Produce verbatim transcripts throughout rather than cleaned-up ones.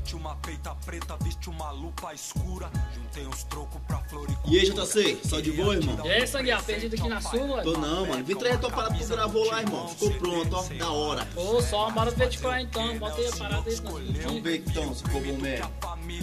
E aí, J C, só de boa, irmão? E aí, Sanguear, perdido aqui na sua, mano? Tô não, mano. Vim trazer a tua parada que tu gravou lá, irmão. Ficou pronto, ó, da hora. Ô, só, bora ver de qual é então. Bota aí a parada aí, não. Vamos ver então, se ficou bom mesmo.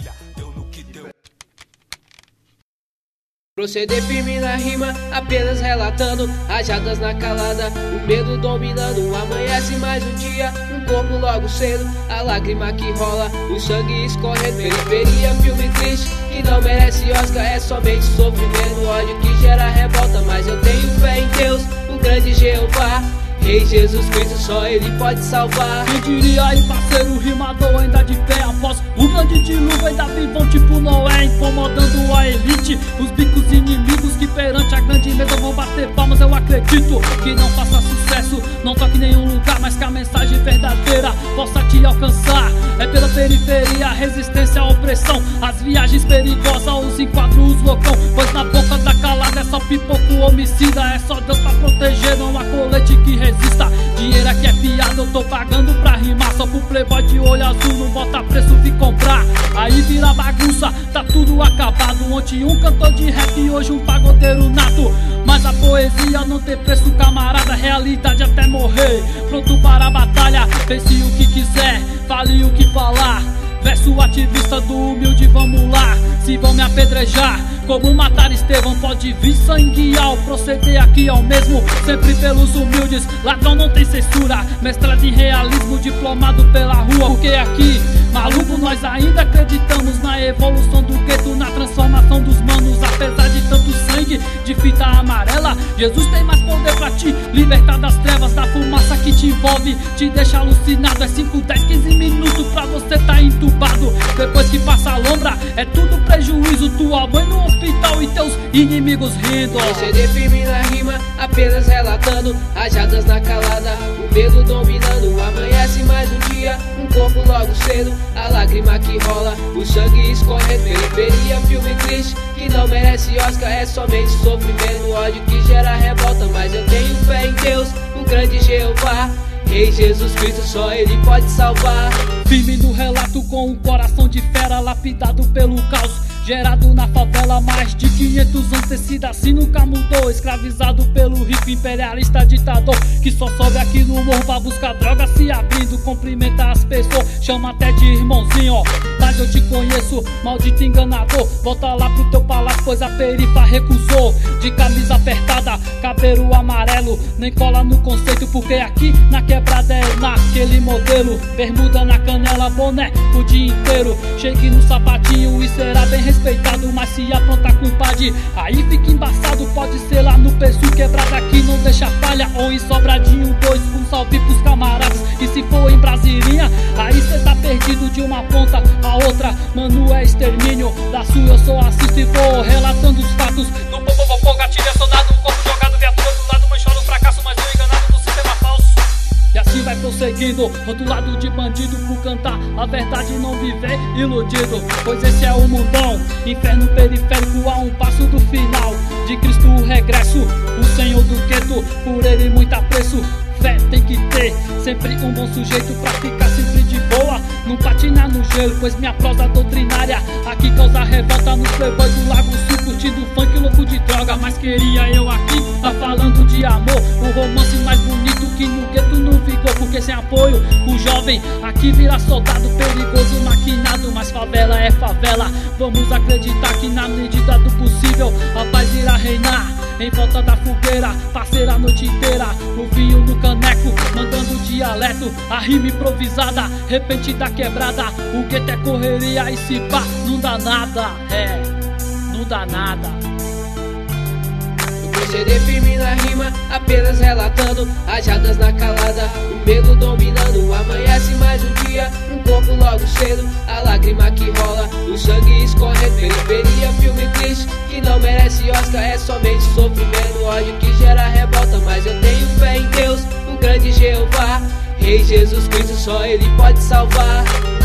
Proceder firme na rima, apenas relatando rajadas na calada, o medo dominando. Amanhece mais um dia, um corpo logo cedo, a lágrima que rola, o sangue escorrendo. Periferia, filme triste, que não merece Oscar, é somente sofrimento, ódio que gera revolta. Mas eu tenho fé em Deus, o grande Jeová, Rei Jesus Cristo, só Ele pode salvar. Quem diria aí, parceiro, rimador ainda de pé após o grande dilúvio, ainda vivão tipo Noé, incomodando a elite. Os bicos inimigos que perante a grande mesa vão bater palmas. Eu acredito que não faça sucesso, não toque em nenhum lugar, mas que a mensagem verdadeira possa te alcançar. É pela periferia, resistência à opressão, as viagens perigosas, os enquadros, os loucão. Pois na boca da calada é só pipoco homicida, é só Deus pra proteger, não há colete que resista. Dinheiro aqui é piada, eu tô pagando pra rimar. Só pro playboy de olho azul, não bota preço, vi comprar. Aí vira bagunça, tá tudo acabado. Ontem um cantor de rap e hoje um pagodeiro nato. Mas a poesia não tem preço, camarada, realidade até morrer. Pronto para a batalha, pense o que quiser, fale o que falar. Verso ativista do humilde, vamos lá. Se vão me apedrejar, como matar Estevão, pode vir sanguear. Proceder aqui ao mesmo, sempre pelos humildes. Ladrão não tem censura, mestrado em realismo, diplomado pela rua. Porque aqui, maluco, nós ainda acreditamos na evolução do gueto, na transformação dos manos. Apesar de tanto sangue, de fita amarela, Jesus tem mais poder pra te libertar das trevas, da fumaça que te envolve, te deixa alucinado. É cinco, dez, quinze minutos pra você tá entubado. Depois que passa a lombra, é tudo prejuízo. Tua mãe no hospital e teus inimigos rindo. Proceder firme na rima, apenas relatando rajadas na calada, o medo dominando. Amanhece mais um dia, um corpo logo cedo, a lágrima que rola, o sangue escorrendo. Periferia, filme triste, que não merece Oscar, é somente sofrimento, ódio que gera revolta. Mas eu tenho fé em Deus, o grande Jeová, Rei Jesus Cristo, só Ele pode salvar. Firme no relato com um coração de fera, lapidado pelo caos, gerado na favela. Mais de quinhentos anos ter sido assim, nunca mudou. Escravizado pelo rico imperialista ditador, que só sobe aqui no morro pra buscar droga, se abrindo, cumprimenta as pessoas, chama até de irmãozinho, ó. Mas eu te conheço, maldito enganador, volta lá pro teu palácio, pois a perifa recusou. De camisa apertada, cabelo amarelo, nem cola no conceito, porque aqui na quebrada é naquele modelo. Bermuda na canela, boné o dia inteiro, chegue no sapatinho e será bem respeitado. Mas se aprontar com padre, aí fica embaçado. Pode ser lá no peso, quebrada aqui não deixa falha. Ou em Sobradinho dois, um salve pros camaradas. E se for em Brasilinha, aí cê tá perdido de uma ponta a outra. Mano, é extermínio, da sua eu sou assisto e vou relatando os fatos. No popopopô, gatilha, soldado, corpo jogado, viatura do lado, manchando o fracasso, mas não enganado do sistema falso. E assim vai prosseguindo, rotulado de bandido por cantar a verdade e não viver iludido. Pois esse é o mundão, inferno periférico a um passo do final. De Cristo o regresso, o Senhor do gueto, por Ele muito apreço. Fé tem que ter, sempre um bom sujeito pra ficar sempre de boa, não patinar no gelo, pois minha prosa doutrinária aqui causa revolta nos playboys do Lago Sul, curtindo funk louco de droga. Mas queria eu aqui tá falando de amor, o romance mais bonito que no gueto não ficou. Porque sem apoio o jovem aqui vira soldado, perigoso maquinado. Mas favela é favela, vamos acreditar que na medida do possível a paz irá reinar. Em volta da fogueira, parceira a noite inteira, o vinho no caneco, mandando dialeto, a rima improvisada, repente da quebrada. O gueto é correria e se pá, não dá nada, é, não dá nada. Proceder firme na rima, apenas relatando rajadas na calada, o medo dominando. Amanhece mais um dia, um corpo logo cedo, a lágrima que rola, o sangue escorrendo. Periferia, filme triste, que não merece Oscar, é somente sofrimento, ódio que gera revolta. Mas eu tenho fé em Deus, o grande Jeová, Rei Jesus Cristo, só Ele pode salvar.